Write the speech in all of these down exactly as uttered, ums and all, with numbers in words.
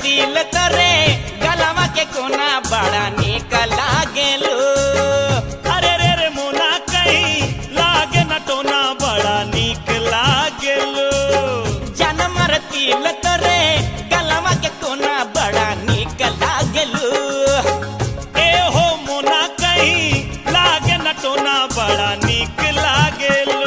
तिल तोरे गलवा के कोना बड़ा निक लागेलू। अरे रे रे मोना कहीं लागे न टोना बड़ा नीक लागेलो। जनमर तिल तोरे गलवा के कोना बड़ा निक लागेलू। ए हो मोना कहीं लागे न टोना बड़ा नीक लागेलो।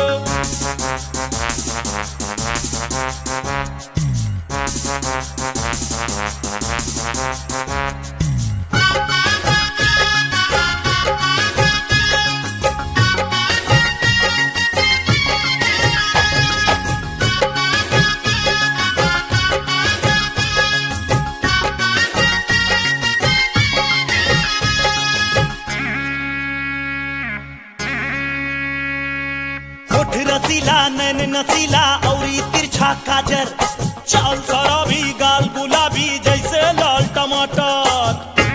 होठ रसीला नैन नसीला औरी तिरछा काजर, चाल शराबी गाल गुलाबी जैसे लाल टमाटर।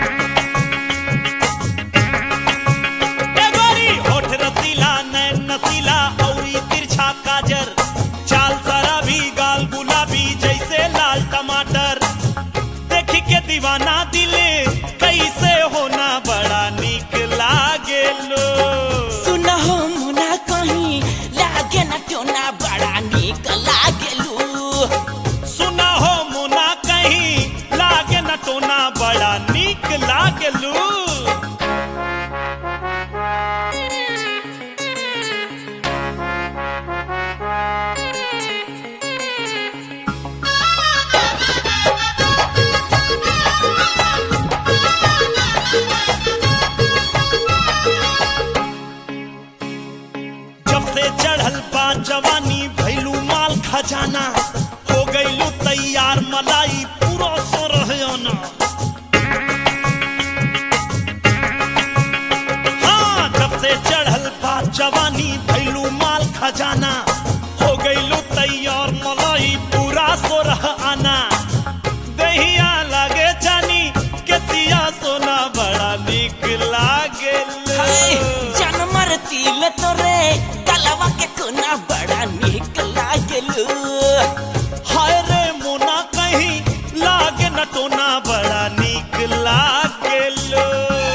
ए गोरी होठ रसीला नैन नसीला औरी तिरछा काजर, चाल शराबी गाल गुलाबी जैसे लाल टमाटर। देखी के दीवाना दिल कैसे होना बड़ा नीक लागेलो। सुना हो मुना कहीं लागे न टोना बड़ा निक लागेलू। सुना हो मोना कहीं लागे न टोना बड़ा नीक लागेलू। जब से चढ़ल बा जवानी भैलू माल खजाना, हो गईलू तैयार मलाई पूरा सो रहना। हाँ जब से चढ़ल बा जवानी भैलू माल खजाना, हो गईलू तैयार मलाई पूरा सो रहना। दहिया लागे जानी के सिया सोना बड़ा नीक लागेलो। जनमर तिल तोरे गलवा के कोना बड़ा निक लागेलू। हाय रे मोना कहीं लागे न टोना बड़ा नीक लागेलो।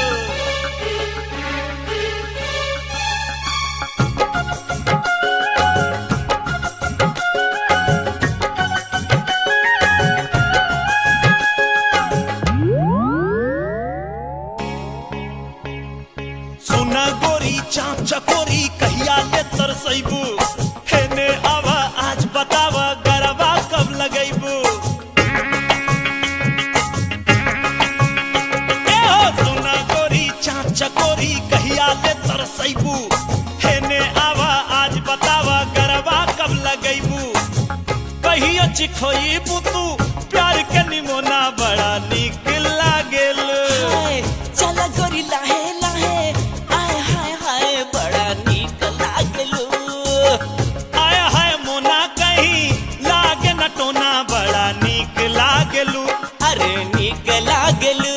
सुना गोरी चाप चकोरी कहिया ले तरसैबू, हेने आवा आज बतावा गरबा कब लगैबू। ए हो सुना गोरी चाप चकोरी कहिया ले तरसैबू, हेने आवा आज बतावा गरबा कब लगैबू। कहियो चिखोईबू तू प्यार के निमोना बड़ा नीक लागेलो। हाय चला गोरी लाहे लाहे आय हाय हाय बड़ा निक लागेलू। आय हाय मोना कहीं लागे न टोना बड़ा नीक लागेलू। अरे निक लागेलू।